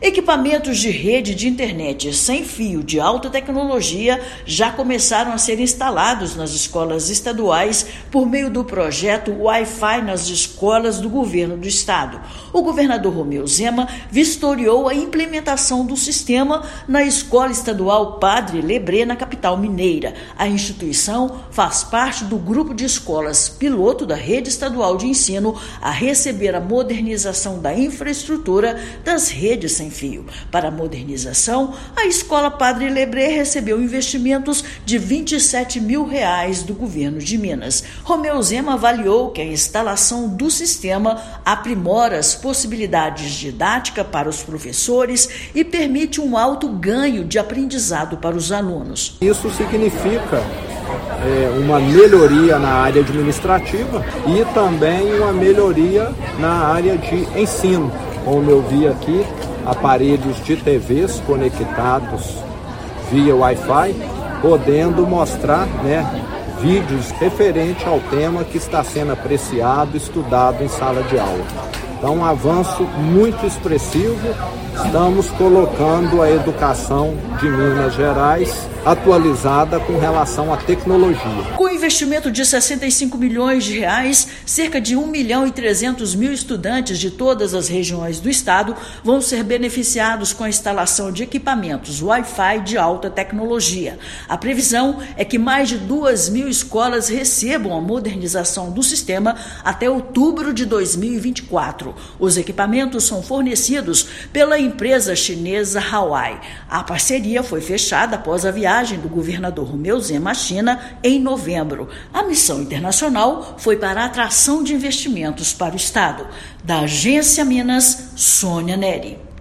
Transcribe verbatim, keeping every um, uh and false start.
Equipamentos de rede de internet sem fio de alta tecnologia já começaram a ser instalados nas escolas estaduais por meio do projeto Wi-Fi nas escolas do governo do estado. O governador Romeu Zema vistoriou a implementação do sistema na Escola Estadual Padre Lebré, na capital mineira. A instituição faz parte do grupo de escolas piloto da rede estadual de ensino a receber a modernização da infraestrutura das redes sem fio. Para a modernização, a Escola Padre Lebré recebeu investimentos de vinte e sete mil reais do governo de Minas. Romeu Zema avaliou que a instalação do sistema aprimora as possibilidades didáticas para os professores e permite um alto ganho de aprendizado para os alunos. Isso significa é, uma melhoria na área administrativa e também uma melhoria na área de ensino. Como eu vi aqui, aparelhos de T Vs conectados via Wi-Fi, podendo mostrar, né, vídeos referentes ao tema que está sendo apreciado, estudado em sala de aula. Então, um avanço muito expressivo. Estamos colocando a educação de Minas Gerais atualizada com relação à tecnologia. Com investimento de sessenta e cinco milhões de reais, cerca de um milhão e trezentos mil estudantes de todas as regiões do estado vão ser beneficiados com a instalação de equipamentos Wi-Fi de alta tecnologia. A previsão é que mais de duas mil escolas recebam a modernização do sistema até outubro de dois mil e vinte e quatro. Os equipamentos são fornecidos pela empresa chinesa Huawei. A parceria foi fechada após a viagem do governador Romeu Zema à China em novembro. A missão internacional foi para a atração de investimentos para o estado. Da Agência Minas, Sônia Neri.